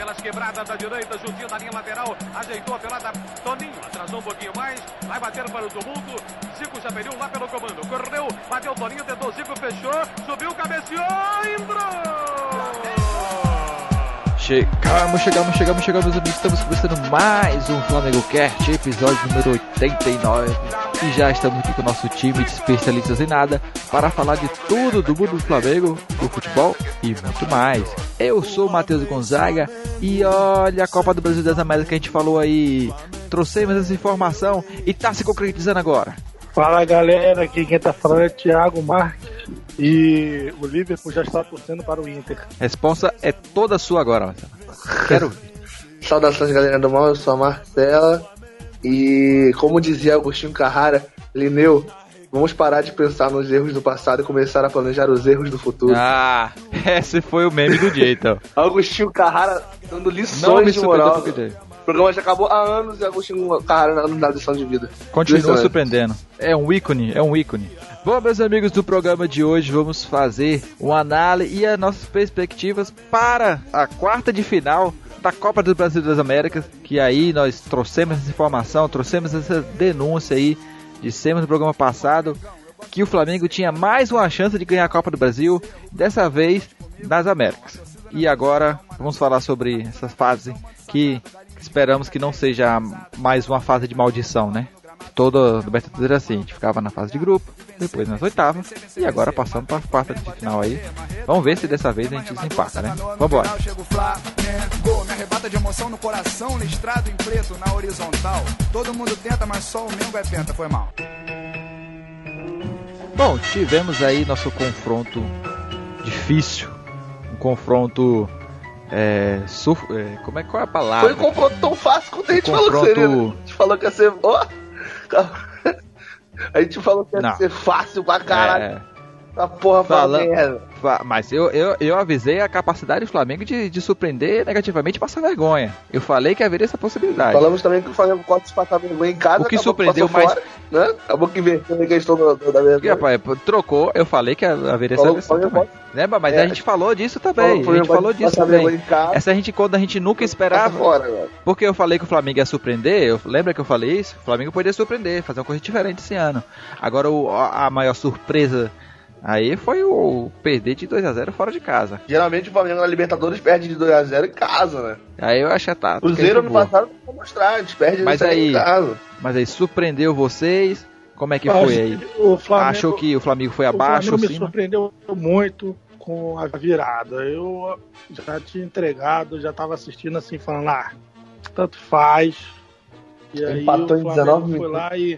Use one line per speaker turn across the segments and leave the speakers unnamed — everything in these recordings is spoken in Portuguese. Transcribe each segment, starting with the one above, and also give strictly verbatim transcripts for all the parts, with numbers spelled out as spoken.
aquelas quebradas da direita, juntinho da linha lateral, ajeitou a pelada, Toninho atrasou um pouquinho mais, vai bater para o tumulto, Zico já perdeu lá pelo comando, correu, bateu Toninho, tentou Zico, fechou, subiu, cabeceou, entrou!
Chegamos, chegamos, chegamos, chegamos, meus amigos, estamos começando mais um Flamengo Cast, episódio número oitenta e nove, e já estamos aqui com o nosso time de especialistas em nada, para falar de tudo do mundo do Flamengo, do futebol e muito mais. Eu sou o Matheus Gonzaga, e olha a Copa do Brasil das Américas que a gente falou aí, trouxemos essa informação, e tá se concretizando agora.
Fala galera, aqui quem tá falando é Thiago Marques e o Liverpool já está torcendo para o Inter.
Responsa é toda sua agora, Marcelo. Quero ouvir.
Saudações galera do mal, eu sou a Marcela e como dizia Agostinho Carrara, Lineu, vamos parar de pensar nos erros do passado e começar a planejar os erros do futuro.
Ah, esse foi o meme do dia então.
Agostinho Carrara dando lições de moral. O programa já acabou há anos e Agostinho Carrara na lição de vida.
Continua surpreendendo. É um ícone, é um ícone. Bom, meus amigos, do programa de hoje vamos fazer uma análise e as nossas perspectivas para a quarta de final da Copa do Brasil das Américas, que aí nós trouxemos essa informação, trouxemos essa denúncia aí, dissemos no programa passado que o Flamengo tinha mais uma chance de ganhar a Copa do Brasil, dessa vez nas Américas. E agora vamos falar sobre essa fase que esperamos que não seja mais uma fase de maldição, né? Todo Libertadores era assim, a gente ficava na fase de grupo, depois nas oitavas, e agora passando para a quarta de final aí. Vamos ver se dessa vez a gente desempata, né? Vambora!
Me arrebata de emoção no coração, listrado em preto na horizontal. Todo mundo tenta, mas só o Mengo é penta, foi mal.
Bom, tivemos aí nosso confronto difícil, um confronto... É, surf, é, como é, qual é a palavra?
Foi um confronto tão fácil quanto a gente
confronto...
falou que seria, né? A gente falou que ia ser... Oh! A gente falou que ia
Não.
ser fácil pra caralho.
É...
A porra
Fala...
merda.
Mas eu, eu, eu avisei a capacidade do Flamengo de, de surpreender negativamente e passar vergonha. Eu falei que haveria essa possibilidade.
Falamos também que o Flamengo pode se passar vergonha em casa.
O que surpreendeu mais...
Fora, né? Acabou que inverteu a questão da, da vergonha.
Rapaz, trocou, eu falei que haveria essa versão também. Né, mas é. A gente falou disso também. A gente falou disso também. Essa a gente, quando a gente nunca esperava.
Fora,
porque eu falei que o Flamengo ia surpreender. Eu, lembra que eu falei isso? O Flamengo poderia surpreender, fazer uma coisa diferente esse ano. Agora o, a maior surpresa aí foi o perder de dois a zero fora de casa.
Geralmente o Flamengo na Libertadores perde de dois a zero em casa, né?
Aí eu acho que tá.
O Cruzeiro ano passado não vou mostrar, a gente perde
mas aí,
em casa.
Mas aí surpreendeu vocês. Como é que foi aí?
O Flamengo,
achou que o Flamengo foi abaixo?
O Flamengo me
cima?
surpreendeu muito com a virada. Eu já tinha entregado, já tava assistindo assim, falando, ah, tanto faz. E aí
empatou
o
em dezenove
foi lá e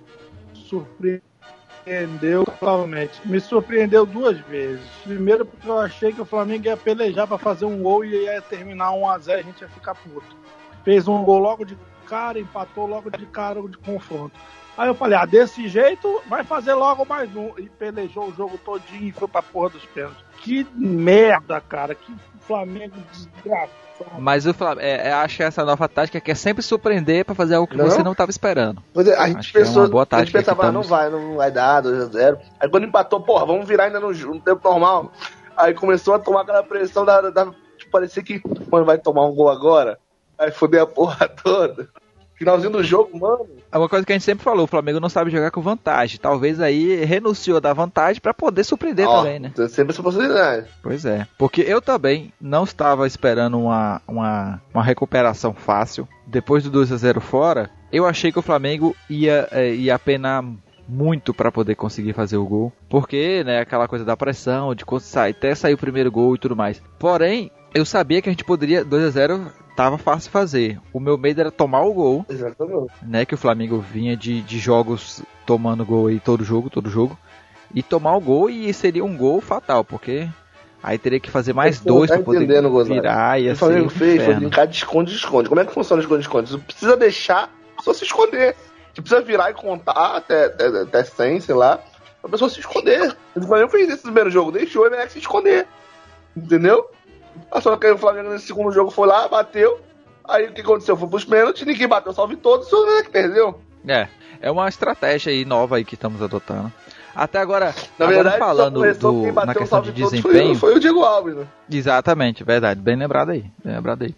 surpreendeu totalmente. Me surpreendeu duas vezes. Primeiro porque eu achei que o Flamengo ia pelejar para fazer um gol e ia terminar um a zero, a gente ia ficar puto. Fez um gol logo de cara, empatou logo de cara de confronto. Aí eu falei, ah, desse jeito vai fazer logo mais um. E pelejou o jogo todinho e foi pra porra dos pênaltis. Que merda, cara. Que Flamengo desgraçado.
Mas eu é, é, acho que essa nova tática que é sempre surpreender pra fazer algo que não? você não tava esperando.
Pois é, a gente pensou,
é boa
a gente pensava, ah,
estamos...
não vai, não vai dar, dois a zero. Aí quando empatou, porra, vamos virar ainda no, no tempo normal. Aí começou a tomar aquela pressão da, da tipo, parecia que, mano, vai tomar um gol agora. Aí fodeu a porra toda. Finalzinho do jogo, mano.
É uma coisa que a gente sempre falou, o Flamengo não sabe jogar com vantagem. Talvez aí renunciou da vantagem pra poder surpreender oh, também, né?
Tem sempre essa possibilidade.
Pois é. Porque eu também não estava esperando uma, uma, uma recuperação fácil. Depois do dois a zero fora, eu achei que o Flamengo ia, é, ia apenar muito pra poder conseguir fazer o gol. Porque, né, aquela coisa da pressão, de até sair o primeiro gol e tudo mais. Porém, eu sabia que a gente poderia, dois a zero... tava fácil fazer. O meu medo era tomar o gol.
Exatamente.
Né, que o Flamengo vinha de, de jogos tomando gol aí todo jogo, todo jogo. E tomar o gol e seria um gol fatal, porque aí teria que fazer mais
você
dois
tá
pra poder virar e assim.
O Flamengo fez, foi brincar de esconde-esconde. Como é que funciona o esconde-esconde? Você precisa deixar a pessoa se esconder. Você precisa virar e contar até, até, até cem, sei lá, pra pessoa se esconder. O Flamengo fez isso no primeiro jogo, deixou o Emelec se esconder. Entendeu? Só que aí o Flamengo nesse segundo jogo foi lá, bateu. Aí o que aconteceu? Foi pros pênaltis, ninguém bateu, salve todos, o Flamengo que perdeu.
É, é uma estratégia aí nova aí que estamos adotando. Até agora,
na
agora
verdade,
falando do, na questão de desempenho...
Foi, foi o Diego Alves, né?
Exatamente, verdade, bem lembrado aí, bem lembrado aí.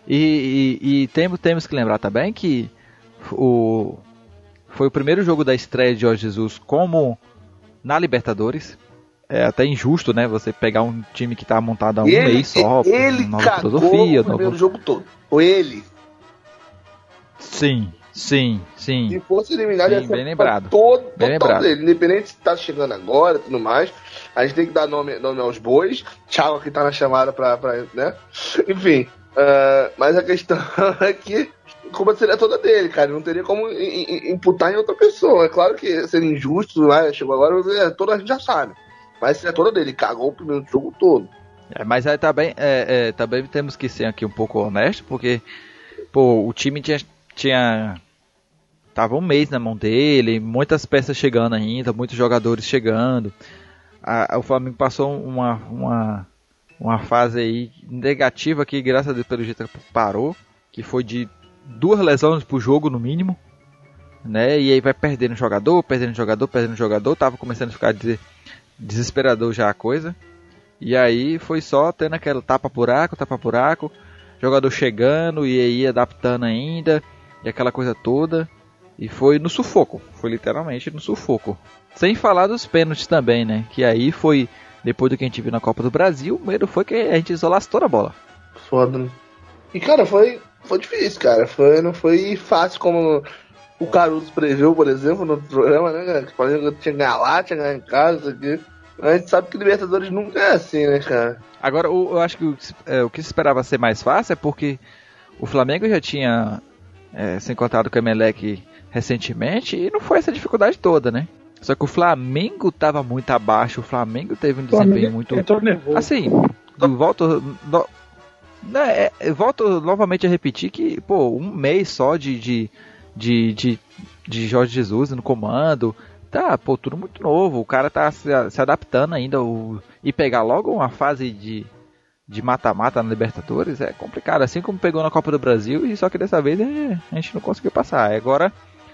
E, e, e temos, temos que lembrar também que o, foi o primeiro jogo da estreia de Jorge Jesus como na Libertadores. É até injusto, né? Você pegar um time que tá montado há um
ele,
mês só,
ele
nova
cagou
filosofia,
o primeiro
nova...
jogo todo. Ou ele.
Sim, sim, sim.
Se fosse eliminado,
Sim,
ia ser
bem lembrado.
todo,
Bem
total
lembrado.
dele. Independente se tá chegando agora e tudo mais. A gente tem que dar nome, nome aos bois. Thiago que tá na chamada pra, pra né? Enfim. Uh, mas a questão é que a culpa seria toda dele, cara. Não teria como imputar em outra pessoa. É claro que seria injusto, né? Chegou agora, é, toda a gente já sabe. Mas seria toda dele. Cagou o primeiro jogo todo.
É, mas aí também, é, é, também temos que ser aqui um pouco honesto, porque pô, o time tinha, tinha tava um mês na mão dele, muitas peças chegando ainda, muitos jogadores chegando. A, a, o Flamengo passou uma, uma, uma fase aí negativa que, graças a Deus, pelo jeito parou, que foi de duas lesões por jogo no mínimo, né? E aí vai perdendo jogador, perdendo jogador, perdendo jogador, tava começando a ficar des- desesperador já a coisa. E aí foi só tendo aquela tapa-buraco, tapa-buraco, jogador chegando e aí adaptando ainda, e aquela coisa toda. E foi no sufoco, foi literalmente no sufoco. Sem falar dos pênaltis também, né? Que aí foi, depois do que a gente viu na Copa do Brasil, o medo foi que a gente isolasse toda a bola.
Foda, né? E cara, foi, foi difícil, cara. Foi, não foi fácil como o Caruso previu, por exemplo, no programa, né, cara? Que o Flamengo tinha que ganhar lá, tinha que ganhar em casa, isso aqui. A gente sabe que Libertadores nunca é assim, né, cara?
Agora, o, eu acho que o, é, o que se esperava ser mais fácil é porque o Flamengo já tinha é, se encontrado com o Emelec recentemente e não foi essa dificuldade toda, né? Só que o Flamengo estava muito abaixo, o Flamengo teve um desempenho muito...
Entrou nervoso.
Assim, volto, no, né, é, volto novamente a repetir que, pô, um mês só de, de, de, de, de Jorge Jesus no comando... Tá, pô, tudo muito novo, o cara tá se, se adaptando ainda, o, e pegar logo uma fase de, de mata-mata na Libertadores é complicado, assim como pegou na Copa do Brasil, e só que dessa vez é, a gente não conseguiu passar. Agora,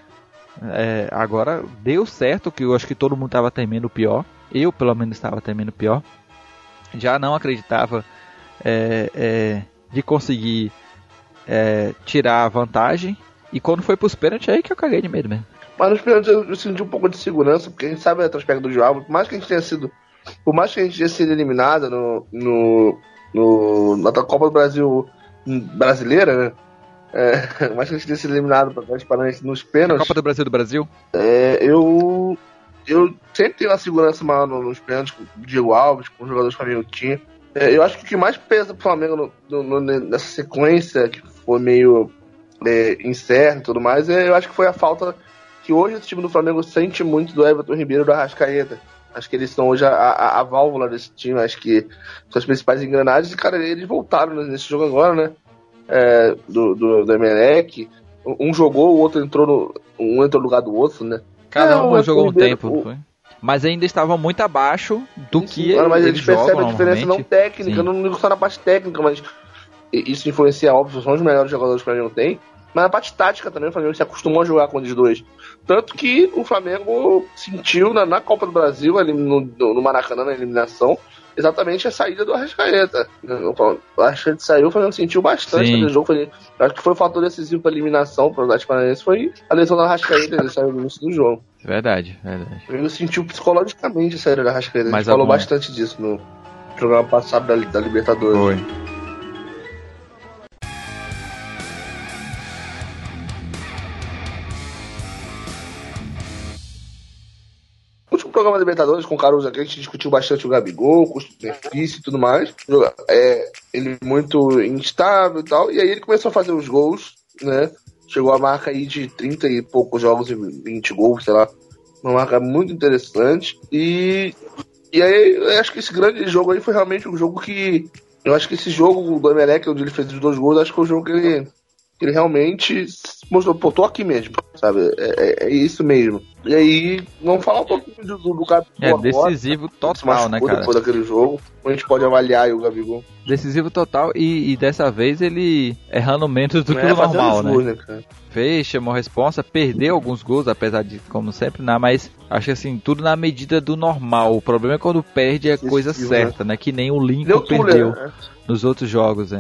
é, agora deu certo, que eu acho que todo mundo estava temendo o pior, eu pelo menos estava temendo o pior, já não acreditava é, é, de conseguir é, tirar a vantagem, e quando foi pros pênaltis aí que eu caguei de medo mesmo.
Mas nos pênaltis eu senti um pouco de segurança, porque a gente sabe a retrospecto do João, por mais que a gente tenha sido. Por mais que a gente tenha sido eliminado no, no, no, na Copa do Brasil brasileira, né? É, por mais que a gente tenha sido eliminado para transparente nos pênaltis.
A Copa do Brasil do Brasil?
É, eu. Eu sempre tenho uma segurança maior nos pênaltis com o Diego Alves, com os jogadores que o Flamengo tinha. É, eu acho que o que mais pesa pro Flamengo no, no, nessa sequência, que foi meio é, incerto e tudo mais, é, eu acho que foi a falta. Que hoje esse time do Flamengo sente muito do Everton Ribeiro e do Arrascaeta. Acho que eles são hoje a, a, a válvula desse time, acho que são as principais engrenagens. E, cara, eles voltaram nesse jogo agora, né? É, do, do, do Emelec. Um jogou, o outro entrou no, um entrou no lugar do outro, né?
Cada um
é,
jogou um
Ribeiro,
tempo,
o...
foi? Mas ainda estavam muito abaixo do
sim,
que
cara, mas
eles
eles percebem
jogam
a diferença não técnica,
sim.
não digo só na parte técnica, mas isso influencia, óbvio, são os melhores jogadores que o Flamengo tem. Mas na parte tática também, o Flamengo se acostumou a jogar com eles dois. Tanto que o Flamengo sentiu na, na Copa do Brasil, ali no, no Maracanã, na eliminação, exatamente a saída do Arrascaeta. O Arrascaeta saiu, o Flamengo sentiu bastante naquele jogo. Foi, acho que foi o fator decisivo para a eliminação para o Atlético Paranaense, foi a lesão do Arrascaeta, ele saiu no início do jogo.
Verdade, verdade.
O Flamengo sentiu psicologicamente a saída do Arrascaeta. A gente
Mas
falou
algum...
bastante disso no programa passado da, da Libertadores.
Foi.
No programa da Libertadores com o Caruso aqui, a gente discutiu bastante o Gabigol, custo-benefício e tudo mais. É, ele muito instável e tal, e aí ele começou a fazer os gols, né? Chegou a marca aí de trinta e poucos jogos e vinte gols, sei lá. Uma marca muito interessante. E, e aí eu acho que esse grande jogo aí foi realmente um jogo que... Eu acho que esse jogo do Emelec, onde ele fez os dois gols, acho que foi o jogo que ele... ele realmente mostrou, pô, tô aqui mesmo, sabe? É, é, é isso mesmo. E aí, vamos falar um pouquinho do, do Gabigol.
É decisivo
agora,
total, né, cara?
Depois daquele jogo, a gente pode avaliar aí o Gabigol.
Decisivo total e, e dessa vez ele errando menos do
Não
que
é
o normal,
gols,
né?
né cara?
Fez, chamou a responsa, perdeu alguns gols, apesar de, como sempre, não, mas acho que assim, tudo na medida do normal. O problema é quando perde a coisa certa, né? né? Que nem o Lincoln perdeu
né?
nos outros jogos, né?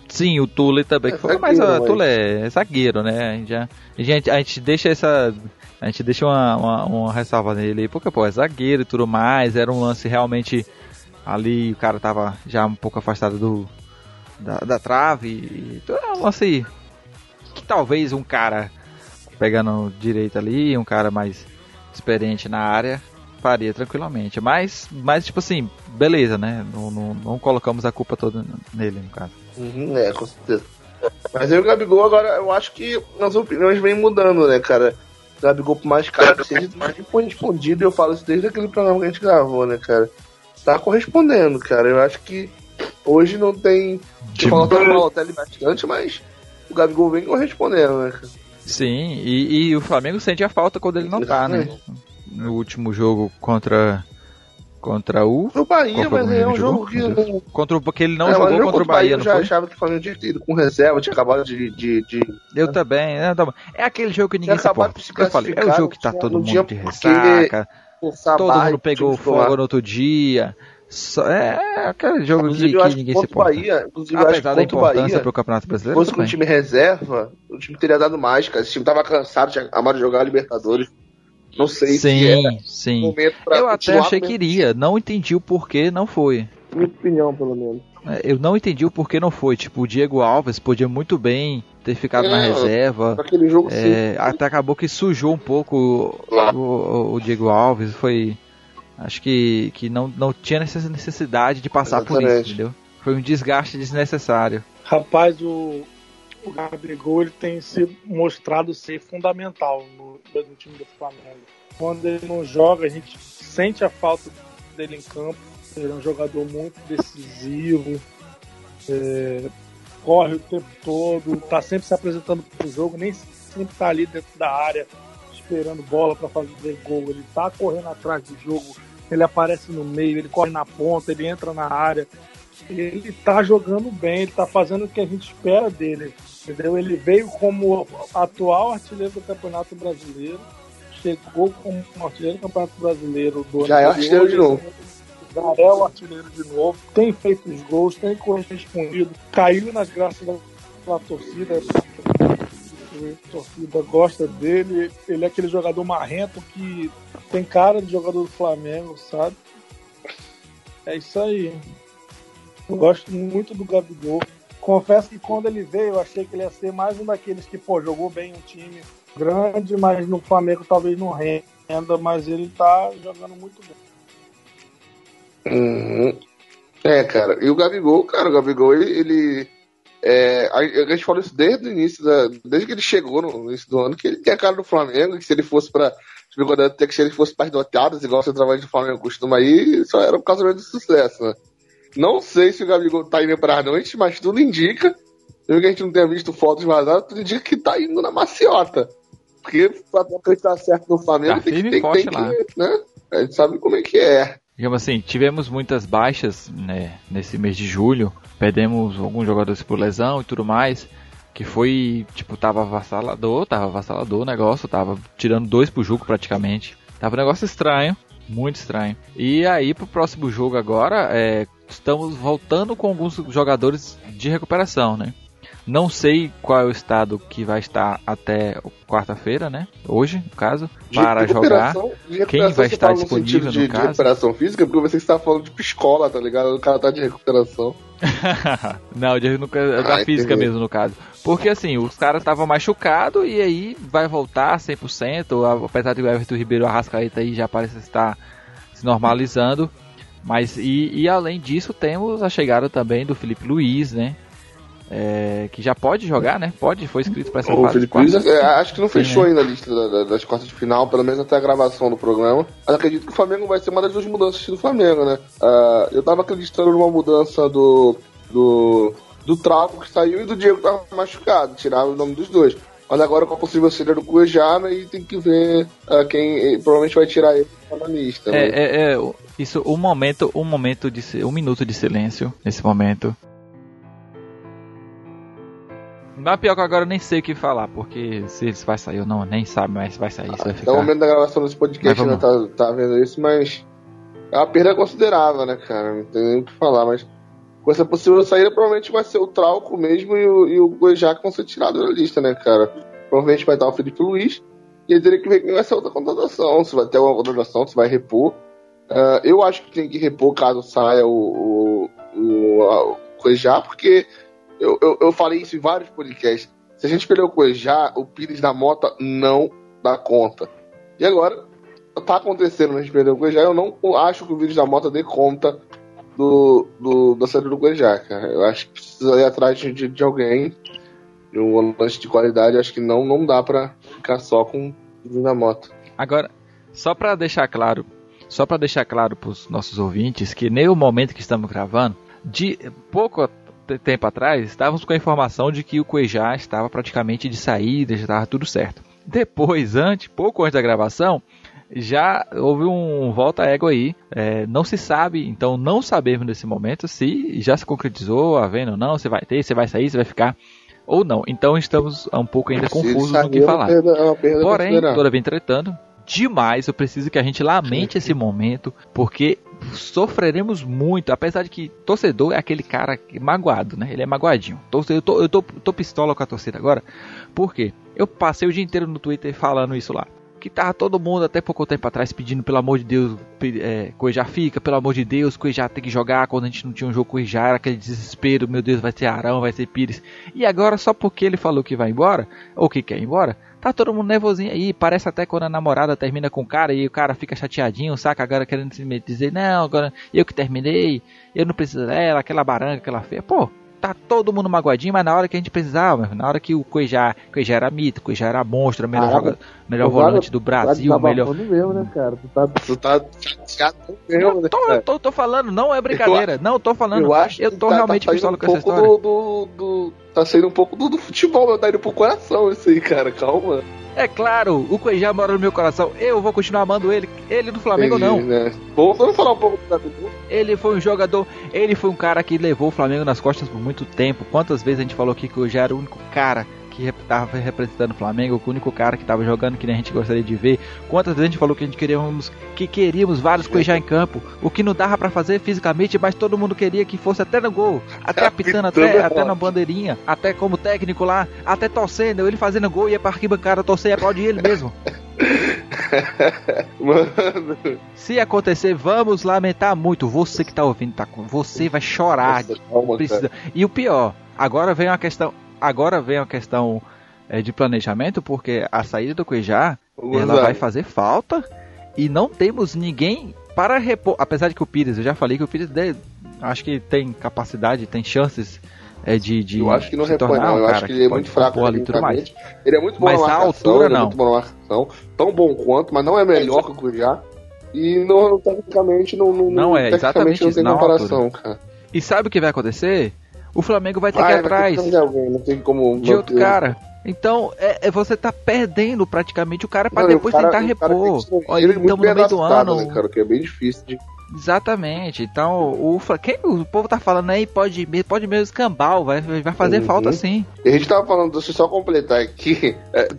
Sim, o Tule também.
É
Que foi,
zagueiro,
mas o
mas-
Tule é zagueiro, né? A gente, já, a gente, a gente deixa essa. A gente deixa uma, uma, uma ressalva nele aí, porque, pô, é zagueiro e tudo mais. Era um lance realmente. Ali o cara tava já um pouco afastado do, da, da trave. E, então é um lance que talvez um cara pegando direito ali, um cara mais experiente na área, faria tranquilamente. Mas, mas tipo assim, beleza, né? Não, não, não colocamos a culpa toda nele, no caso.
Uhum, é, com certeza. Mas aí o Gabigol agora, eu acho que as opiniões vêm mudando, né, cara? O Gabigol, por mais caro que seja, mais correspondido, e eu falo isso desde aquele programa que a gente gravou, né, cara? Tá correspondendo, cara. Eu acho que hoje não tem. Você falou que o Balotelli bastante, mas o Gabigol vem correspondendo, né, cara?
Sim, e, e o Flamengo sente a falta quando ele não tá, né? No último jogo contra contra o
O Bahia,
qual foi o
mas é um
jogou?
jogo que.
Contra o porque ele não
É, mas
jogou
jogo
contra o Bahia,
eu
não
já
foi?
achava que o Flamengo tinha ido com reserva, tinha acabado de. de, de...
Eu também, né? Tá bom. É aquele jogo que ninguém
Tinha
se
acabado
importa.
de se
Eu falei, é o
classificar,
jogo que tá
não
todo
tinha-
mundo
não
de
tinha porque
ressaca,
forçar a
todo
barra
mundo
de
pegou
titular.
fogo no outro dia. Só- é aquele jogo que,
Inclusive, eu
que
acho que
ninguém se
contra o
importa.
Bahia, inclusive, eu acho que
Apesar da
contra o
importância
Bahia,
pro Campeonato
se
Brasileiro,
fosse com um
também.
time reserva, o time teria dado mais, cara. Esse time tava cansado, tinha acabado de jogar a Libertadores. Não sei se é
Sim, sim.
momento pra
Eu até
continuar
achei
com
que
o mesmo
iria, não entendi o porquê não foi.
Minha opinião, pelo menos.
É, Eu não entendi o porquê não foi. Tipo, o Diego Alves podia muito bem ter ficado
É,
na reserva.
Naquele jogo,
É,
sim.
até acabou que sujou um pouco o, o- o Diego Alves. Foi. Acho que, que não, não tinha necess- necessidade de passar por isso,
Exatamente.
entendeu? Foi um desgaste desnecessário.
Rapaz, o, o Gabigol ele tem sido mostrado ser fundamental no, no time do Flamengo. Quando ele não joga, a gente sente a falta dele em campo. Ele é um jogador muito decisivo, é, corre o tempo todo, tá sempre se apresentando pro jogo, nem sempre tá ali dentro da área esperando bola para fazer gol. Ele tá correndo atrás do jogo, ele aparece no meio, ele corre na ponta, ele entra na área. Ele tá jogando bem, ele tá fazendo o que a gente espera dele, entendeu? Ele veio como atual artilheiro do Campeonato Brasileiro, chegou como artilheiro do Campeonato Brasileiro do ano
Já é
anterior,
artilheiro de novo.
já é o artilheiro de novo, tem feito os gols, tem correspondido, caiu nas graças da, da torcida, a torcida gosta dele, ele é aquele jogador marrento que tem cara de jogador do Flamengo, sabe? É isso aí. Eu gosto muito do Gabigol. Confesso que quando ele veio, eu achei que ele ia ser mais um daqueles que, pô, jogou bem um time grande, mas no Flamengo talvez não renda, mas ele tá jogando muito bem.
Uhum. É, cara. E o Gabigol, cara, o Gabigol, ele. ele é, a, a gente falou isso desde o início, da, desde que ele chegou no início do ano, que ele tem a cara do Flamengo, que se ele fosse pra. Tipo, até que se ele fosse para as doteadas, igual o centroavante do Flamengo costuma ir, só era por causa do sucesso, né? Não sei se o Gabigol tá indo para as noites, mas tudo indica, mesmo que a gente não tenha visto fotos vazadas, tudo indica que tá indo na maciota. Porque pra acreditar certo no Flamengo,
Tá
tem,
firme
que,
e
tem,
forte
tem
lá.
que, né? A gente sabe como é que é.
Digamos assim, tivemos muitas baixas, né, nesse mês de julho. Perdemos alguns jogadores por lesão e tudo mais. Que foi, tipo, tava avassalador, tava avassalador o negócio, tava tirando dois pro jogo praticamente. Tava um negócio estranho, muito estranho. E aí pro próximo jogo agora, é, estamos voltando com alguns jogadores de recuperação, né? Não sei qual é o estado que vai estar até quarta-feira, né? Hoje, no caso,
De
para jogar.
recuperação- de recuperação,
Quem vai
você
estar
fala no
disponível,
sentido de,
no
de
caso?
recuperação física, porque você está falando de escola, tá ligado? O cara tá de recuperação.
Não, de, no, da
Ah,
física
entendi.
mesmo, no caso. Porque assim, os caras estavam machucados e aí vai voltar cem por cento, apesar de o Everton Ribeiro Arrascaeta aí já parece estar se normalizando. Mas e, e além disso temos a chegada também do Felipe Luiz, né? É, que já pode jogar, né? Pode, foi inscrito para essa
O
fase
Felipe
quarta.
Luiz, é, acho que não
Sim,
fechou
né?
ainda a lista da- da- das quartas de final, pelo menos até a gravação do programa. Mas acredito que o Flamengo vai ser uma das duas mudanças do Flamengo, né? Ah, eu tava acreditando numa mudança do, do, do Trauco que saiu e do Diego que tava machucado, tiraram o nome dos dois. Mas agora com a possível saída do Cuejana e tem que ver ah, quem eh, provavelmente vai tirar ele da lista. né?
É, é, é, isso, um momento, um momento de si- um minuto de silêncio nesse momento. Mas pior que agora eu nem sei o que falar, porque se eles vai sair ou não, nem sabe mais se vai sair, se vai
Até o
ficar.
momento da gravação desse podcast
Mas
ainda tá, tá vendo isso, mas é uma perda considerável, né, cara? Não tem nem o que falar, mas com essa possível saída, provavelmente vai ser o Trauco mesmo e o, e o Cuejá que vão ser tirados da lista, né, cara? Provavelmente vai estar o Felipe Luiz e ele teria que ver quem vai ser outra contratação, se vai ter uma contratação, se vai repor. Uh, eu acho que tem que repor caso saia o, o, o, o Cuejá, porque eu, eu, eu falei isso em vários podcasts. Se a gente perder o Cuejá, o Pires da Mota não dá conta. E agora, tá acontecendo, a gente perdeu o Cuejá, eu não acho que o Pires da Mota dê conta do, do, da saída do Cuejá, cara. Eu acho que precisa ir atrás de, de alguém, de um volante de qualidade. Acho que não, não dá pra ficar só com o Pires da Mota.
Agora, só pra deixar claro, só pra deixar claro pros nossos ouvintes, que nem o momento que estamos gravando, de pouco tempo atrás, estávamos com a informação de que o Cuejá estava praticamente de saída, já estava tudo certo. Depois, antes, pouco antes da gravação, já houve um volta-égua aí, é, não se sabe, então não sabemos nesse momento se já se concretizou a venda ou não, se vai ter, se vai sair, se vai ficar ou não. Então estamos um pouco ainda confusos no que falar.
É uma perda
Porém, todavia entretanto, demais, eu preciso que a gente lamente esse momento, porque sofreremos muito, apesar de que torcedor é aquele cara magoado, né? Ele é magoadinho. Eu tô, eu tô, tô pistola com a torcida agora, porque eu passei o dia inteiro no Twitter falando isso lá. Que tava todo mundo até pouco tempo atrás pedindo, pelo amor de Deus, é, Cuejá fica, pelo amor de Deus, Cuejá tem que jogar. Quando a gente não tinha um jogo, Cuejá era aquele desespero, meu Deus, vai ser Arão, vai ser Pires. E agora, só porque ele falou que vai embora, ou que quer ir embora, tá todo mundo nervosinho aí. Parece até quando a namorada termina com o cara e o cara fica chateadinho, saca? Agora querendo dizer, não, agora eu que terminei, eu não preciso dela, aquela baranga, aquela feia. Pô, tá todo mundo magoadinho, mas na hora que a gente precisava, na hora que o Cuejá, Cuejá era mito, Cuejá era monstro, melhor, ah, joga, melhor volante do Brasil,
tá
melhor...
mesmo, né, cara? Tu tá,
tu tá chateado mesmo, né,
tô,
cara?
Tô, tô falando, não é brincadeira, eu, não tô falando,
eu, acho
eu tô
tá,
realmente
tá
pistola
um
com essa história.
Do, do, do, tá saindo um pouco do, do futebol, tá indo pro coração isso aí, cara, calma.
É claro, o Cuejá mora no meu coração, eu vou continuar amando ele, ele do Flamengo. Entendi, não.
Né? Bom, vamos falar um pouco do Gabigol.
Ele foi um jogador, ele foi um cara que levou o Flamengo nas costas por muito tempo. Quantas vezes a gente falou aqui que o Cuejá era o único cara que estava representando o Flamengo, o único cara que estava jogando que nem a gente gostaria de ver. Quantas vezes a gente falou que a gente queríamos, que queríamos vários Cuejá em campo, o que não dava pra fazer fisicamente, mas todo mundo queria que fosse até no gol, até apitando, até, até na bandeirinha, até como técnico lá, até torcendo, ele fazendo gol, ia pra arquibancada torcer e aplaudir ele mesmo.
Mano.
Se acontecer, vamos lamentar muito. Você que tá ouvindo, tá com você vai chorar.
Nossa, calma,
precisa. E o pior, agora vem uma questão, agora vem uma questão é, de planejamento, porque a saída do Cuejá, ela vai fazer falta e não temos ninguém para repor. Apesar de que o Pires, eu já falei que o Pires de, acho que tem capacidade, tem chances é, de, de
eu acho que não
se
repõe,
tornar
não.
um
Eu
cara
acho que ele é muito fraco
ali, tudo mais.
Ele é muito bom
mas
na marcação,
a altura,
ele
não.
é muito bom na marcação, tão bom quanto, mas não é melhor que o Cuejá. E não, tecnicamente não, não,
não é exatamente
não tem
isso,
comparação, cara.
E sabe o que vai acontecer? O Flamengo vai ter
vai,
que ir atrás
de, alguém, não tem como
de outro cara. Então, é, é, você tá perdendo praticamente o cara pra
não,
depois
cara,
tentar repor. Olha,
ele
estamos no meio do ano.
Né, cara, que é bem difícil de...
Exatamente. Então, o, quem o povo tá falando aí pode, pode mesmo escambau, vai, vai fazer uhum. falta sim.
E a gente tava falando, deixa eu só completar aqui. É,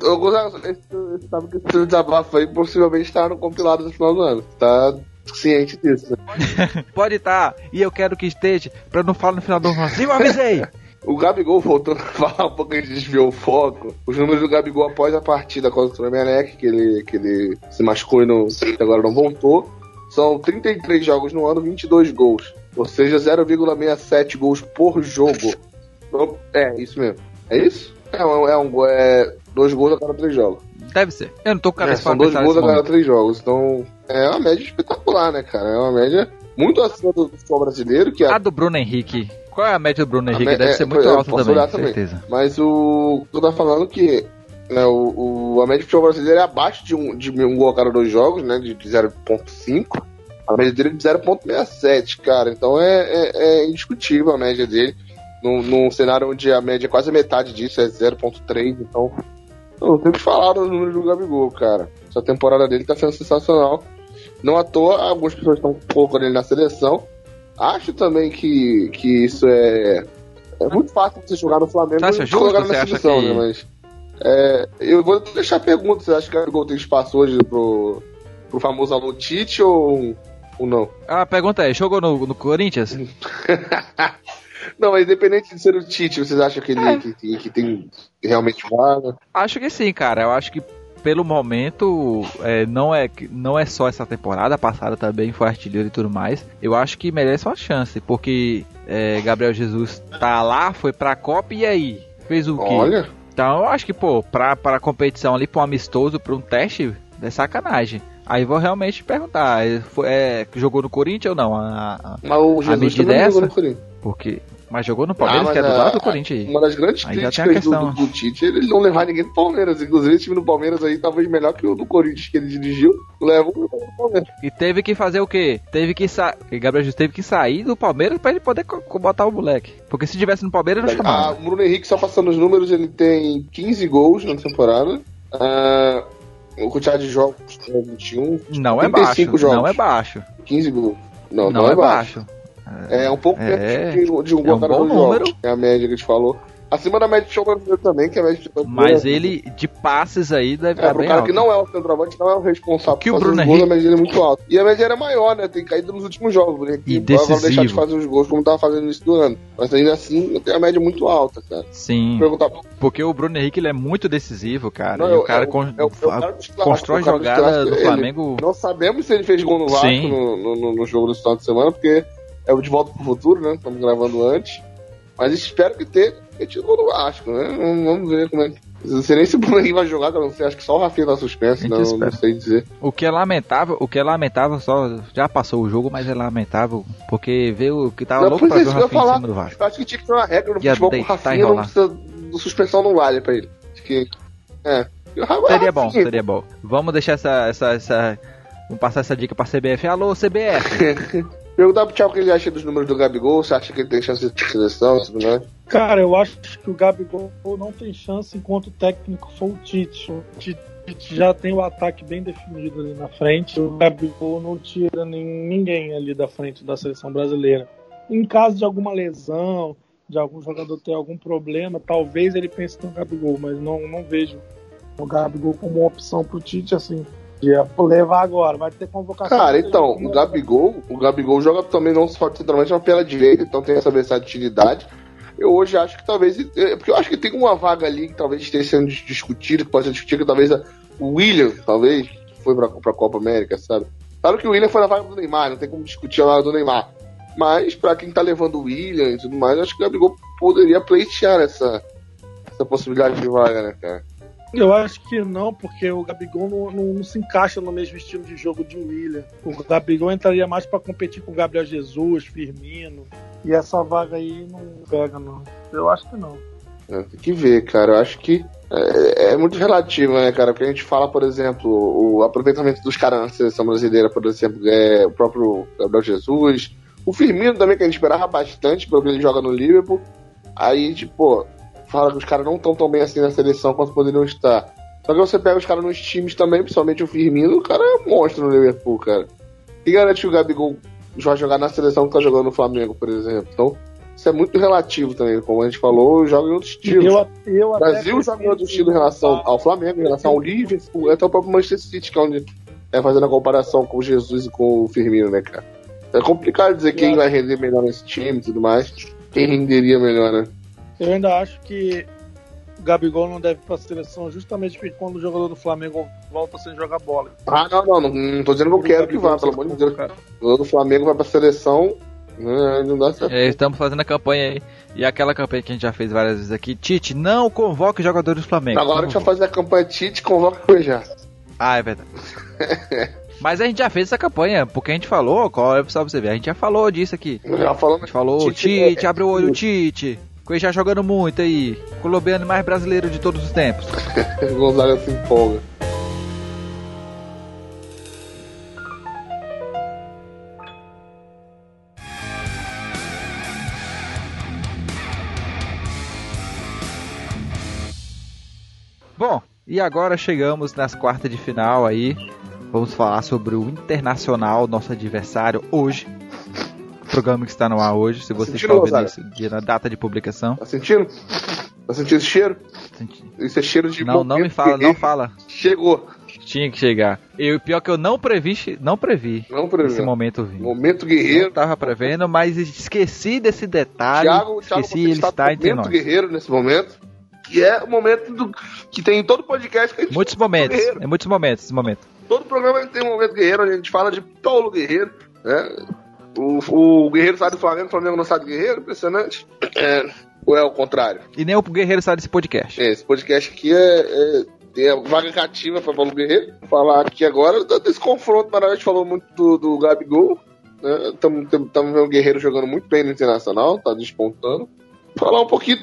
esse desabafo aí possivelmente tá no compilado do final do ano. Tá ciente disso.
Né? Pode estar. Tá. E eu quero que esteja, pra não falar no final do ano assim, eu avisei.
O Gabigol, voltando a falar um pouco, a gente desviou o foco. Os números do Gabigol após a partida contra o Emelec, que ele, que ele se machucou e não, agora não voltou, são trinta e três jogos no ano, vinte e dois gols. Ou seja, zero vírgula sessenta e sete gols por jogo. É, isso mesmo. É isso? É um, é um é dois gols a cada três jogos.
Deve ser. Eu não tô com a cabeça
é, São dois gols a cada três jogos. Então, é uma média espetacular, né, cara? É uma média muito acima do futebol brasileiro. Que
a...
a
do Bruno Henrique. Qual é a média do Bruno Henrique? Me... Deve é, ser muito alta também, com certeza.
Mas o... Tu tá falando que né, o, o, a média do futebol brasileiro é abaixo de um, de um gol a cada dois jogos, né? De, de zero vírgula cinco. A média dele é de zero vírgula sessenta e sete, cara. Então é, é, é indiscutível a média dele. Num, num cenário onde a média é quase metade disso, é zero vírgula três. Então, eu tenho que falar dos números do Gabigol, cara. Essa temporada dele tá sendo sensacional. Não à toa, algumas pessoas estão colocando ele na seleção. Acho também que, que isso é... É muito fácil você jogar no Flamengo
e jogar na seleção, que...
né? Mas... É, eu vou deixar a pergunta. Você acha que o Gabigol tem espaço hoje pro, pro famoso Alô Tite ou, ou não?
A pergunta é, jogou no, no Corinthians?
Não, mas independente de ser o Tite, vocês acham que ele
É.
que, que, que tem realmente vaga?
Acho que sim, cara. Eu acho que pelo momento é, não, é, não é só essa temporada, a passada também foi artilheiro e tudo mais. Eu acho que merece uma chance, porque é, Gabriel Jesus tá lá, foi pra Copa e aí? Fez o quê?
Olha,
Então eu acho que, pô, pra, pra competição ali, pra um amistoso, pra um teste, é sacanagem. Aí vou realmente perguntar, é, foi, é, jogou no Corinthians ou não? A, a,
mas o Jesus
medida
também
é
jogou
essa?
no Corinthians.
porque, mas jogou no Palmeiras,
Ah, mas
que é do
a-
lado do Corinthians aí.
Uma das grandes
Aí já tem a
críticas do,
questão.
do, do Tite é ele não levar ninguém do Palmeiras. Inclusive, o time do Palmeiras aí talvez melhor que o do Corinthians que ele dirigiu. Leva o do Palmeiras.
E teve que fazer o quê? Teve que sair. Gabriel Jesus teve que sair do Palmeiras pra ele poder co- co- botar o moleque. Porque se tivesse no Palmeiras, não
Ah,
chamava.
o Bruno Henrique, só passando os números, ele tem quinze gols na temporada. Ah, o quantidade de jogos é vinte e um.
Não é
trinta e
baixo.
cinco jogos.
Não é baixo.
quinze gols. Não,
Não,
não,
é
é baixo.
baixo.
É um pouco
É.
menos de, um- de um
É
gol
um
cada
bom
dois jogos.
número.
É a média que a gente falou. Acima da média de show brasileiro também, que é a média de show
Mas
brasileiro.
ele, de passes aí, deve
É,
estar
pro
bem
cara
alto.
que não é o centroavante, não é o responsável
Que o
por fazer
Bruno
os gols,
Henrique-
a média dele é muito alta. E a média era maior, né? Tem caído nos últimos jogos. Né?
E
Agora vai deixar de
decisivo.
fazer os gols como tava fazendo no início do ano. Mas ainda assim, tem a média muito alta, cara.
Sim.
Perguntar
Porque o Bruno Henrique, ele é muito decisivo, cara.
Não,
e
é
o cara
é
con-
é o- é o cara dos clássicos,
constrói
o cara dos
jogada
clássicos.
do
Ele-
Flamengo.
Não sabemos se ele fez gol no Vasco
Sim.
no, no, no- no jogo do final de semana, porque é o De Volta pro Futuro, né? Estamos gravando antes. Mas espero que tenha tido gol no Vasco, né? Vamos vamos ver como é que. Não sei nem se o Bruno Henrique vai jogar, cara. Não sei, acho que só o Rafinha tá suspenso,
A gente
não,
espera.
não sei dizer.
O que é lamentável, o que é lamentável só. Já passou o jogo, mas é lamentável. Porque veio que tava
Não,
louco
pois
pra
é,
ver o
isso que eu ia
Rafinha em
falar.
cima do Vasco.
Eu acho que tinha que ter uma regra no
Ia
futebol pro
deitar e
Rafinha, não
rolar.
precisa do suspensão não vale pra ele. Acho que. É.
Seria bom,
Rafinha.
seria bom. Vamos deixar essa. essa, essa vamos passar essa dica pra C B F. Alô, C B F.
Perguntar pro Thiago o que ele acha dos números do Gabigol, você acha que ele tem chance de seleção e tudo mais?
Cara, eu acho que o Gabigol não tem chance enquanto o técnico for o Tite. O Tite já tem o ataque bem definido ali na frente. O Gabigol não tira nem- ninguém ali da frente da seleção brasileira. Em caso de alguma lesão, de algum jogador ter algum problema, talvez ele pense no Gabigol, mas não, não vejo o Gabigol como uma opção pro Tite, assim, de levar agora. Vai ter convocação.
Cara, então, o Gabigol, o Gabigol joga também não só centralmente, mas pela direita, então tem essa versatilidade. Eu hoje acho que talvez, é, porque eu acho que tem uma vaga ali que talvez esteja sendo dis- discutida, que pode ser discutida, que talvez a- o William, talvez, que foi pra, pra Copa América, sabe? Claro que o William foi na vaga do Neymar, não tem como discutir a vaga do Neymar. Mas pra quem tá levando o William e tudo mais, eu acho que o Gabigol poderia pleitear essa, essa possibilidade de vaga, né, cara?
Eu acho que não, porque o Gabigol não, não- não se encaixa no mesmo estilo de jogo de William. O Gabigol entraria mais para competir com o Gabriel Jesus, Firmino. E essa vaga aí não pega, não. Eu acho que não.
É, tem que ver, cara. Eu acho que é, é muito relativo, né, cara? Porque a gente fala, por exemplo, o aproveitamento dos caras na seleção brasileira, por exemplo, é o próprio Gabriel Jesus. O Firmino também, que a gente esperava bastante, pelo que ele joga no Liverpool. Aí, tipo, fala que os caras não estão tão bem assim na seleção quanto poderiam estar. Só que você pega os caras nos times também, principalmente o Firmino, o cara é um monstro no Liverpool, cara. E garante que o Gabigol vai jogar na seleção que tá jogando no Flamengo, por exemplo. Então, isso é muito relativo também. Como a gente falou, joga em outros estilos.
Eu, eu
O
até
Brasil joga em outro
prefiro-
estilo em relação ao Flamengo, em relação ao Liverpool, até o próprio Manchester City, que é onde é fazendo a comparação com o Jesus e com o Firmino, né, cara? É complicado dizer quem vai render melhor nesse time e tudo mais. Quem renderia melhor, né?
Eu ainda acho que o Gabigol não deve ir pra seleção justamente porque quando o jogador do Flamengo volta sem jogar bola.
Ah, não, não, não, não tô dizendo que eu quero que vá, pelo amor de Deus. O jogador do Flamengo vai pra seleção, né, não dá certo.
É, estamos fazendo a campanha aí. E aquela campanha que a gente já fez várias vezes aqui. Tite, não convoque jogadores do Flamengo.
Agora a gente vai fazer a campanha Tite, convoca o já.
Ah, é verdade. Mas a gente já fez essa campanha, porque a gente falou, qual é só pra você ver, a gente já falou disso aqui.
Já
A
falando
gente falou,
Tite,
Tite,
é-
abre o olho, Tite. Coisa já jogando muito aí. Colombiano mais brasileiro de todos os tempos.
Gonzaga se empolga.
Bom, e agora chegamos nas quartas de final aí. Vamos falar sobre o Internacional, nosso adversário hoje. O programa que está no ar hoje, se você
sentindo,
está ouvindo
Gonzaga?
isso dia na data de publicação.
Tá sentindo? Tá sentindo esse cheiro?
Senti-
Isso é cheiro de
Não, não me
momento
fala, não
guerreiro.
fala.
Chegou.
Tinha que chegar. E o pior que eu não previ, não previ.
Não previ.
Esse momento vindo.
Momento guerreiro.
Eu tava prevendo, mas esqueci desse detalhe.
Thiago,
esqueci,
Thiago
ele está entre
momento
nós.
guerreiro nesse momento. Que é o momento do, que tem em todo podcast que a gente
Muitos
fala
momentos,
guerreiro.
é muitos momentos, esse momento.
Todo programa tem um momento guerreiro, onde a gente fala de Paulo Guerreiro, né? O, o Guerreiro sai do Flamengo, o Flamengo não sai do Guerreiro, impressionante. É, ou é o contrário?
E nem o Guerreiro sai desse podcast.
É, esse podcast aqui é, é tem a vaga cativa para Paulo Guerreiro. Vou falar aqui agora desse confronto maravilhoso. A gente falou muito do, do Gabigol, né? Estamos vendo o Guerreiro jogando muito bem no Internacional, tá despontando. Falar um pouquinho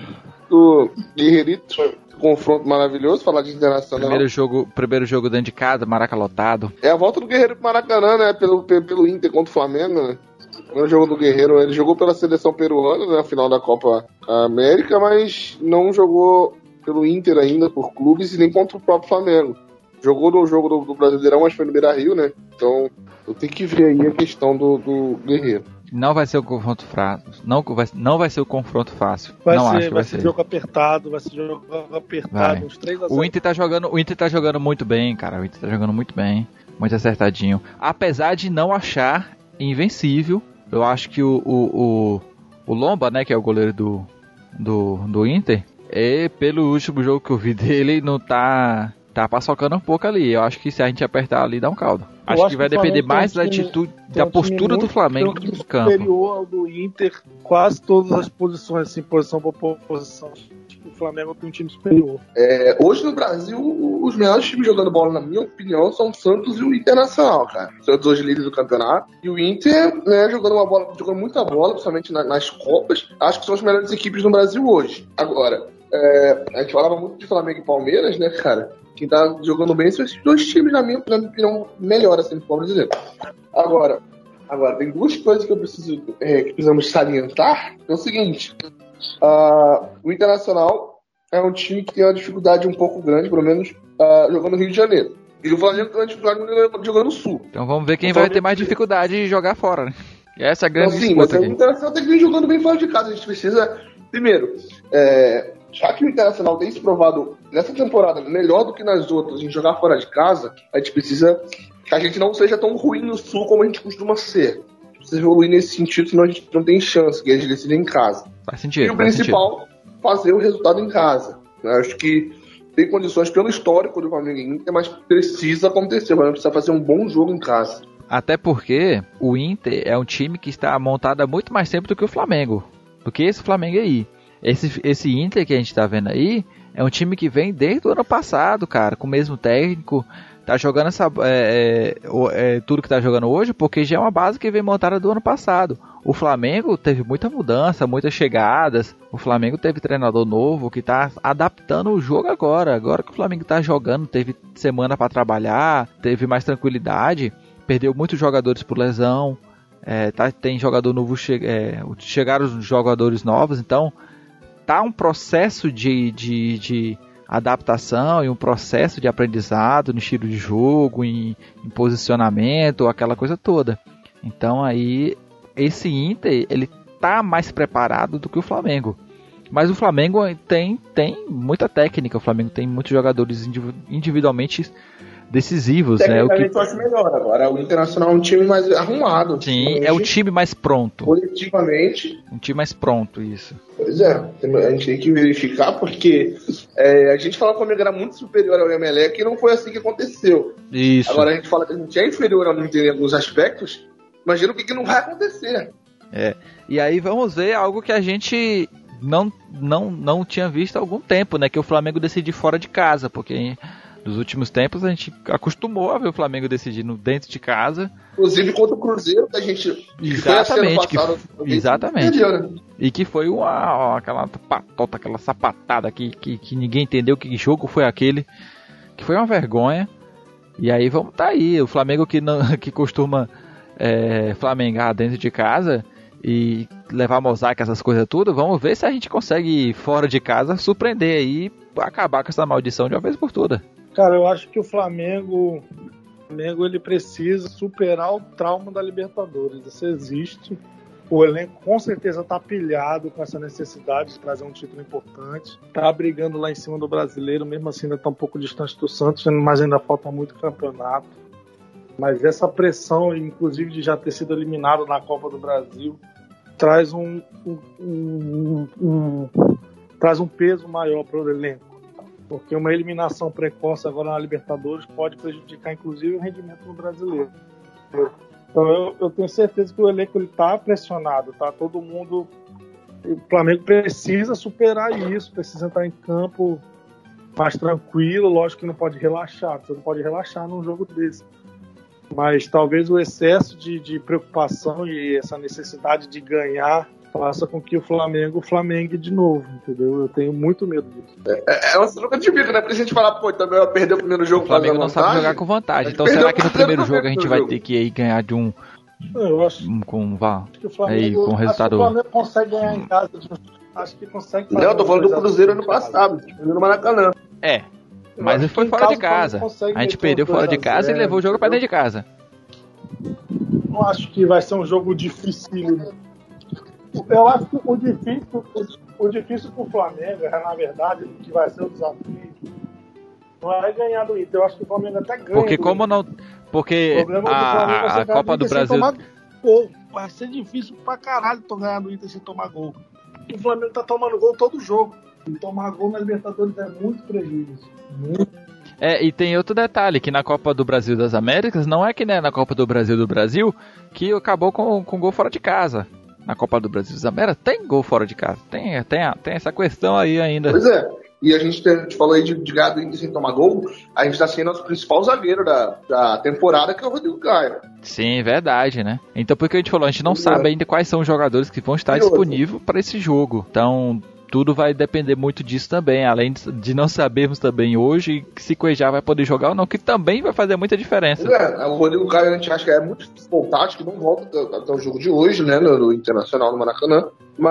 do Guerreirito, confronto maravilhoso, falar de Internacional.
Primeiro jogo, primeiro jogo dentro de casa, Maraca lotado.
É a volta do Guerreiro pro Maracanã, né? Pelo, pelo Inter contra o Flamengo, né? O primeiro jogo do Guerreiro, ele jogou pela seleção peruana, né? Na final da Copa América, mas não jogou pelo Inter ainda, por clubes, e nem contra o próprio Flamengo. Jogou no jogo do, do Brasileirão, mas foi no Beira-Rio, né? Então, eu tenho que ver aí a questão do, do Guerreiro.
Não vai ser o confronto fácil. Não vai, não vai ser o confronto fácil.
Vai
não
ser,
acho que
vai
vai
ser
ser.
jogo apertado, vai ser jogo apertado,
Vai.
uns três a zero.
O Inter tá jogando, o Inter tá jogando muito bem, cara. O Inter tá jogando muito bem, muito acertadinho. Apesar de não achar invencível, eu acho que o, o, o, o Lomba, né, que é o goleiro do, do, do Inter, é, pelo último jogo que eu vi dele, não tá, tá paçocando um pouco ali. Eu acho que se a gente apertar ali, dá um caldo. Acho,
acho
que vai
que o
depender
Flamengo
mais
tem um
da
time-
atitude,
Tem
da
um
postura
time
do
muito-
Flamengo
tem um time
no campo.
superior ao do Inter, quase todas as posições, assim, posição por posição. O Flamengo tem um time superior.
É, hoje no Brasil, os melhores times jogando bola, na minha opinião, são o Santos e o Internacional, cara. O Santos hoje líder do campeonato. E o Inter, né, jogando uma bola, jogando muita bola, principalmente na- nas Copas. Acho que são as melhores equipes no Brasil hoje. Agora, é, a gente falava muito de Flamengo e Palmeiras, né, cara? Quem tá jogando bem são esses dois times, na minha, na minha opinião, melhor, assim, no futebol brasileiro. Agora, agora, tem duas coisas que eu preciso, é, que precisamos salientar. É o seguinte, uh, o Internacional é um time que tem uma dificuldade um pouco grande, pelo menos uh, jogando no Rio de Janeiro. E o Flamengo tem uma dificuldade jogando no Sul.
Então vamos ver quem
O
vai
Flamengo-
ter mais dificuldade de jogar fora, né? E essa é a
Então,
grande
sim, mas
disputa
o
aqui.
Internacional tem que vir jogando bem fora de casa. A gente precisa, primeiro, é, já que o Internacional tem se provado nessa temporada melhor do que nas outras em jogar fora de casa, a gente precisa que a gente não seja tão ruim no Sul como a gente costuma ser. A gente precisa evoluir nesse sentido, senão a gente não tem chance, que a gente decide em casa.
Faz
E
sentido,
o
faz sentido.
principal, fazer o resultado em casa. Eu acho que tem condições pelo histórico do Flamengo e Inter, mas precisa acontecer. O Flamengo precisa fazer um bom jogo em casa.
Até porque o Inter é um time que está montado há muito mais tempo do que o Flamengo. Do que esse Flamengo aí. Esse, esse Inter que a gente tá vendo aí é um time que vem desde o ano passado, cara, com o mesmo técnico. Tá jogando essa, é, é, o- é, tudo que tá jogando hoje, porque já é uma base que vem montada do ano passado. O Flamengo teve muita mudança, muitas chegadas. O Flamengo teve treinador novo que tá adaptando o jogo agora. Agora que o Flamengo tá jogando, teve semana para trabalhar, teve mais tranquilidade. Perdeu muitos jogadores por lesão. É, tá, tem jogador novo, che é, chegaram os jogadores novos, então tá um processo de, de, de adaptação e um processo de aprendizado no estilo de jogo, em, em posicionamento, aquela coisa toda. Então aí esse Inter ele tá mais preparado do que o Flamengo. Mas o Flamengo tem, tem muita técnica, o Flamengo tem muitos jogadores individu individualmente decisivos, né? O que,
Tecnicamente eu acho melhor. Agora, o Internacional é um time mais arrumado.
sim, é o time mais pronto.
Coletivamente,
Um time mais pronto, isso.
pois é. A gente tem que verificar, porque é, a gente fala que o Flamengo era muito superior ao Emelec e não foi assim que aconteceu.
Isso.
Agora a gente fala que a gente é inferior ao Inter em alguns aspectos, imagina o que, que não vai acontecer.
E aí vamos ver algo que a gente não, não, não tinha visto há algum tempo, né? Que o Flamengo decide fora de casa, porque nos últimos tempos a gente acostumou a ver o Flamengo decidindo dentro de casa.
Inclusive contra o Cruzeiro, que a gente... que foi assim ano
Exatamente, que-
passado,
exatamente.
perdeu, né?
E que foi uma, ó, aquela patota, aquela sapatada que, que, que ninguém entendeu que jogo foi aquele. Que foi uma vergonha. E aí vamos tá aí. O Flamengo que, não, que costuma é, flamengar dentro de casa e levar mosaico, essas coisas tudo. Vamos ver se a gente consegue, fora de casa, surpreender aí, acabar com essa maldição de uma vez por todas.
Cara, eu acho que o Flamengo, o Flamengo ele precisa superar o trauma da Libertadores. Isso existe. O elenco com certeza está pilhado com essa necessidade de trazer um título importante. Está brigando lá em cima do brasileiro, mesmo assim ainda está um pouco distante do Santos, mas ainda falta muito campeonato. Mas essa pressão, inclusive de já ter sido eliminado na Copa do Brasil, traz um, um, um, um, traz um peso maior para o elenco. Porque uma eliminação precoce agora na Libertadores pode prejudicar inclusive o rendimento do brasileiro. Então eu, eu tenho certeza que o elenco está pressionado, tá? Todo mundo, o Flamengo precisa superar isso, precisa entrar em campo mais tranquilo, lógico que não pode relaxar, você não pode relaxar num jogo desse. Mas talvez o excesso de, de preocupação e essa necessidade de ganhar faça com que o Flamengo flamengue de novo, entendeu? Eu tenho muito medo disso.
É, é uma troca de bico, né? Porque se a gente falar, pô, também vai perder o primeiro jogo.
O Flamengo não sabe jogar com vantagem. Então será que no primeiro jogo a gente vai ter que ir ganhar de um...
Eu acho,
um com, vá,
acho que o Flamengo,
aí, com o resultado...
acho que o Flamengo consegue ganhar em casa. Acho que consegue fazer.
Não, eu tô falando do Cruzeiro ano passado, no Maracanã.
É, mas ele foi fora de casa. A gente perdeu fora de casa e levou o jogo pra dentro de casa.
Não acho que vai ser um jogo difícil. Eu acho que o difícil, o difícil pro Flamengo, na verdade, que vai ser o desafio, não é ganhar do Inter. Eu acho que o Flamengo até ganha.
Porque como não... Porque a, a Copa do Brasil...
Gol. Vai ser difícil pra caralho ganhar do Inter sem tomar gol. O Flamengo tá tomando gol todo jogo. E tomar gol na Libertadores é muito prejuízo. Muito.
É, e tem outro detalhe, que na Copa do Brasil das Américas, não é que né, na Copa do Brasil do Brasil, que acabou com, com gol fora de casa. Na Copa do Brasil das Américas tem gol fora de casa. Tem, tem, tem essa questão aí ainda.
Pois é. E a gente, tem, a gente falou aí de, de ganhar do Inter sem tomar gol, a gente tá sendo nosso principal zagueiro da, da temporada, que é o Rodrigo Caio.
Sim, verdade, né? Então por que a gente falou, a gente não sabe ainda quais são os jogadores que vão estar disponíveis para esse jogo. Então... tudo vai depender muito disso também, além de não sabermos também hoje se Cuejá vai poder jogar ou não, que também vai fazer muita diferença.
É, o Rodrigo Caio a gente acha que é muito voltado, acho que não volta até, até o jogo de hoje, né, no, no Internacional do Maracanã,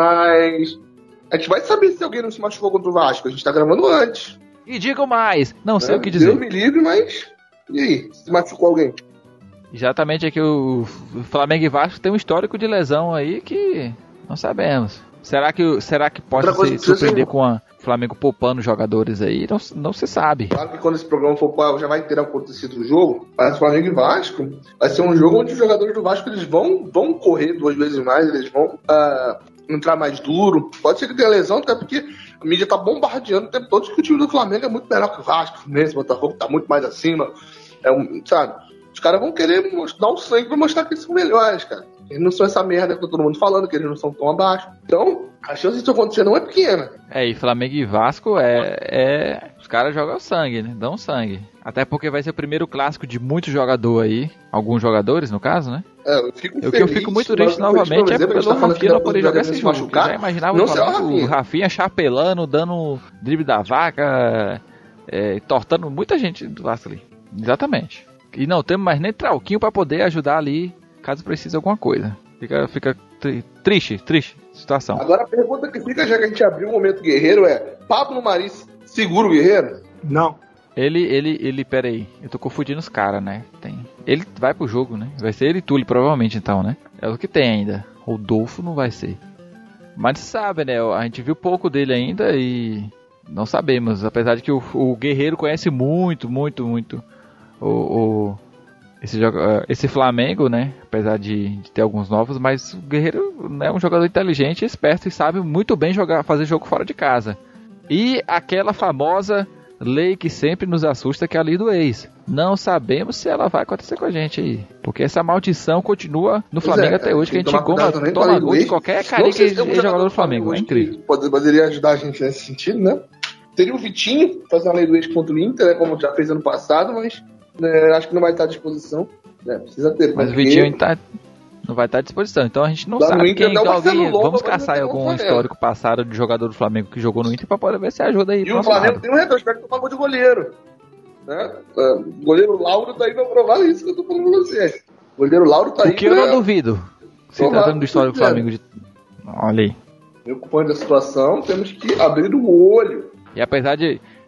mas a gente vai saber se alguém não se machucou contra o Vasco, a gente tá gravando antes.
E digo mais, não sei
é,
o que dizer.
Deus me livre, mas e aí, se machucou alguém?
Exatamente, é que o Flamengo e Vasco tem um histórico de lesão aí que não sabemos. Será que, será que pode se surpreender ser... com o Flamengo poupando jogadores aí? Não, não se sabe.
Claro que quando esse programa for para já vai ter acontecido o jogo, mas Flamengo e Vasco vai ser um jogo onde os jogadores do Vasco eles vão, vão correr duas vezes mais, eles vão uh, entrar mais duro. Pode ser que tenha lesão, até porque a mídia tá bombardeando o tempo todo que o time do Flamengo é muito melhor que o Vasco, o Fluminense, o Botafogo tá muito mais acima. É um, sabe? Os caras vão querer dar um sangue pra mostrar que eles são melhores, cara. Eles não são essa merda que tá todo mundo falando, que eles não são tão abaixo. Então, a chance disso acontecer não é pequena.
É, e Flamengo e Vasco é... é... os caras jogam sangue, né? Dão sangue. Até porque vai ser o primeiro clássico de muito jogador aí. Alguns jogadores, no caso, né?
É, eu fico feliz.
O que eu fico muito triste novamente é pelo tá Rafinha não poder jogar esse jogo.
Machucar,
já imaginava
não
o, Rafinha. o Rafinha chapelando, dando drible da vaca, é, tortando muita gente do Vasco ali. Exatamente. E não temos mais nem Trauquinho pra poder ajudar ali, caso precise alguma coisa. Fica, fica tri, triste, triste situação.
Agora a pergunta que fica, já que a gente abriu o momento guerreiro, é: Pablo Mari segura o Guerreiro?
Não.
Ele, ele, ele, pera aí, eu tô confundindo os caras, né? Tem. Ele vai pro jogo, né? Vai ser ele e Túlio, provavelmente, então, né? É o que tem ainda. Rodolfo não vai ser. Mas sabe, né? A gente viu pouco dele ainda e não sabemos. Apesar de que o, o Guerreiro conhece muito, muito, muito o, o, esse, esse Flamengo, né? Apesar de, de ter alguns novos, mas o Guerreiro é um jogador inteligente, esperto e sabe muito bem jogar, fazer jogo fora de casa. E aquela famosa lei que sempre nos assusta, que é a lei do ex. Não sabemos se ela vai acontecer com a gente aí. Porque essa maldição continua no Flamengo é, até hoje, que a gente goma, toma gol de qualquer carinha que é jogador do Flamengo. É incrível.
Poderia ajudar a gente nesse sentido, né? Teria o Vitinho fazer uma lei do ex contra o Inter, né, como já fez ano passado, mas né, acho que não vai estar à disposição. Né, precisa ter.
Mas o Vitinho tá, não vai estar à disposição. Então a gente não sabe Inter, quem. Não, alguém, vamos caçar algum histórico passado de jogador do Flamengo que jogou no Inter pra poder ver se ajuda aí.
E o Flamengo lado. Tem um retrospecto que pagou de goleiro. Né? O goleiro Lauro tá aí pra provar isso que eu tô falando pra você. O goleiro Lauro tá aí.
O que pra... eu não duvido. Se tratando do histórico do Flamengo. De... Olha aí.
Preocupante da situação, temos que abrir o olho.
E apesar de.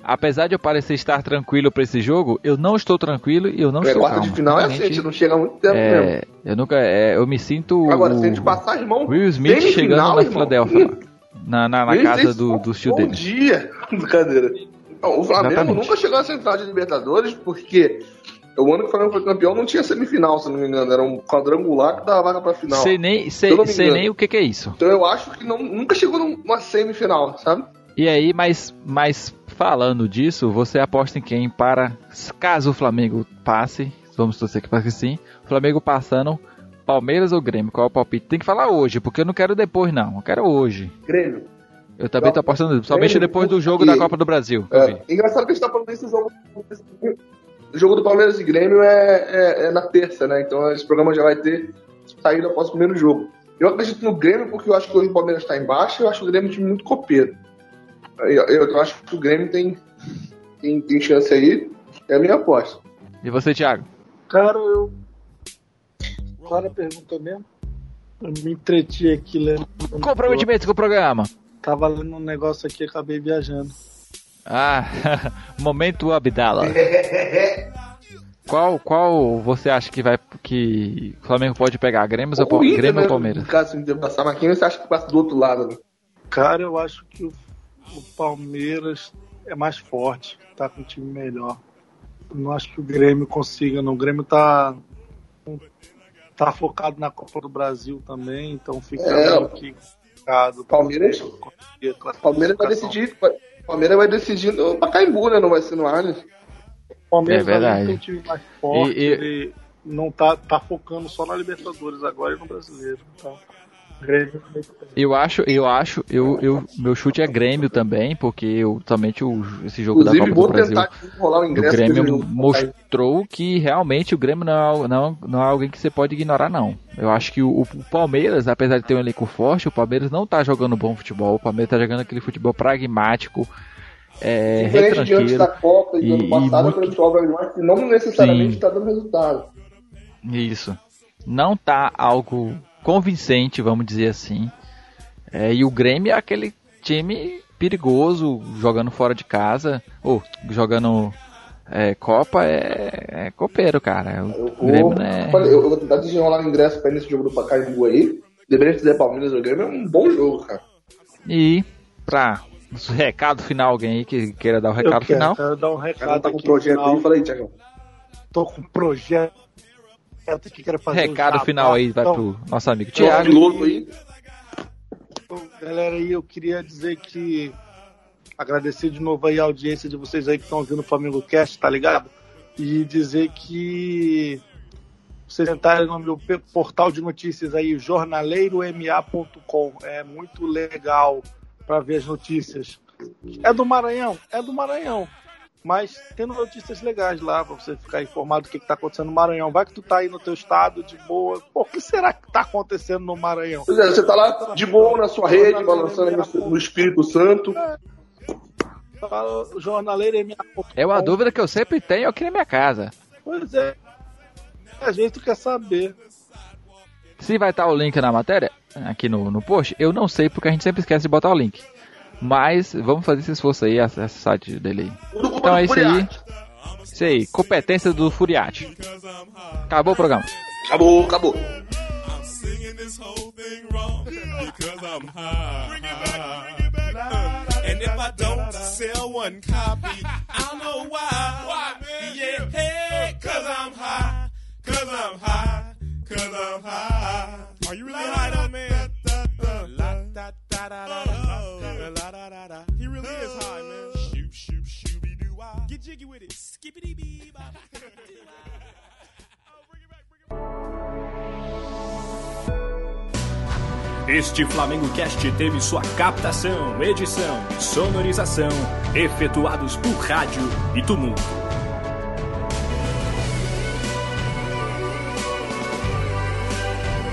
apesar de eu parecer estar tranquilo pra esse jogo, eu não estou tranquilo e eu não
é,
estou
quarta
calmo.
de final é assim, a gente não chega há muito tempo
é,
mesmo.
Eu nunca, é, eu me sinto
Agora,
o
se a gente passar, irmão,
Will Smith
semifinal,
chegando na
irmão.
Filadélfia, na, na, na casa do, do tio
Bom
dele.
dia, brincadeira. Não, o Flamengo
Exatamente.
nunca chegou à central de Libertadores porque o ano que o Flamengo foi campeão não tinha semifinal, se não me engano. Era um quadrangular que dava vaga pra final.
Sei nem, sei, sei nem o que, que é isso.
Então eu acho que não, nunca chegou numa semifinal, sabe?
E aí, mas, mas falando disso, você aposta em quem para, caso o Flamengo passe, vamos torcer que passe sim, o Flamengo passando, Palmeiras ou Grêmio? Qual é o palpite? Tem que falar hoje, porque eu não quero depois não, eu quero hoje.
Grêmio.
Eu também tô apostando, somente
Grêmio,
depois do jogo
porque-
da Copa do Brasil. que eu
É,
vi.
engraçado que a gente tá falando desse jogo. O jogo do Palmeiras e Grêmio é, é, é na terça, né? Então esse programa já vai ter saído após o primeiro jogo. Eu acredito no Grêmio porque eu acho que hoje o Palmeiras está embaixo e eu acho o Grêmio um time muito copeiro. Eu, eu, eu acho que o Grêmio tem, tem, tem chance aí. É a minha aposta.
E você, Thiago?
Cara, eu. Qual era a pergunta mesmo? Eu me entreti aqui lendo.
Comprometimentos com o programa.
Tava lendo um negócio aqui e acabei viajando.
Ah, momento Abdala. Qual, qual você acha que vai que o Flamengo pode pegar? Grêmio ou,
O Inter,
Grêmio
né,
ou Palmeiras?
No caso, se o Inter passar na quinta, você acha que passa do outro lado, né?
Cara, eu acho que o, o Palmeiras é mais forte, tá com um time melhor. Eu não acho que o Grêmio consiga, não. O Grêmio tá, tá focado na Copa do Brasil também, então fica
É,
meio que complicado.
Palmeiras, Palmeiras vai decidir. Palmeiras vai decidir no Pacaembu, né? Não vai ser no Allianz.
O Palmeiras
É verdade.
além de ter um time mais forte,
E- e-
ele não tá, tá focando só na Libertadores agora e no Brasileiro. Então, o Grêmio
Eu acho, eu acho, eu, eu, meu chute é Grêmio também, porque eu somente o, esse jogo
Inclusive,
da Copa
vou
do Brasil,
tentar enrolar o
o
ingresso.
Grêmio
que eu-
mostrou que realmente o Grêmio não é, não, não é alguém que você pode ignorar, não. Eu acho que o, o Palmeiras, apesar de ter um elenco forte, o Palmeiras não tá jogando bom futebol, o Palmeiras tá jogando aquele futebol pragmático, é,
Diferente de antes
retranqueiro.
da Copa e do
E-
ano
e
passado,
muito-
o pessoal vai mais que não necessariamente
Sim.
está dando resultado.
Isso. Não tá algo convincente, vamos dizer assim. É, e o Grêmio é aquele time perigoso, jogando fora de casa, ou jogando é, Copa, é, é copeiro, cara. O
Eu
Grêmio,
vou,
né?
olha, eu, eu vou tentar desenrolar o ingresso para ir nesse jogo do Pacaembu aí. Deveria dizer Palmeiras ou Grêmio, é um bom jogo, cara.
E pra recado final, alguém aí que queira dar o recado
eu quero,
final.
quero dar um
O cara
recado
tá com um
aqui no
projeto
final.
aí, fala aí, Thiago.
Tô com um projeto que quero fazer.
Recado
um jabá.
final aí vai
Então,
pro nosso amigo
Thiago,
Thiago.
piloto aí.
Então, galera, aí eu queria dizer que agradecer de novo aí a audiência de vocês aí que estão ouvindo o Flamengo Cast, tá ligado? E dizer que vocês entrarem no meu pe- portal de notícias aí, jornaleiro m a ponto com. É muito legal para ver as notícias. É do Maranhão? É do Maranhão. Mas tendo notícias legais lá pra você ficar informado do que, que tá acontecendo no Maranhão. Vai que tu tá aí no teu estado de boa. Pô, o que será que tá acontecendo no Maranhão?
Pois é, você tá lá de boa na sua rede, balançando aí no, no Espírito Santo.
Fala, jornaleiro M A ponto com.
É uma dúvida que eu sempre tenho aqui na minha casa.
Pois é. A gente quer saber.
Se vai estar o link na matéria, aqui no, no post, eu não sei porque a gente sempre esquece de botar o link. Mas vamos fazer esse esforço aí, acesse o site dele aí.
Tudo culpa
Então
do
é isso aí.
Furiati.
Isso aí, competência do Furiati. Acabou o programa.
Acabou, acabou.
I'm singing this whole thing wrong because I'm high. Bring it back, bring it back. Uh, and if I don't sell one copy, I don't know why. Why, man? Yeah, hey, cause I'm high, cause I'm high, cause I'm high. Are you really high though, man? Uh, la da da da da da la da da da. He really is high, man. Shoot, shoot, shooby doo wah. Get jiggy with it. Skippity bee bop.
Este Flamengo Cast teve sua captação, edição e sonorização efetuados por Rádio e Tumulto.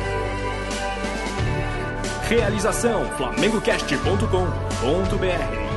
Realização flamengo cast ponto com ponto b r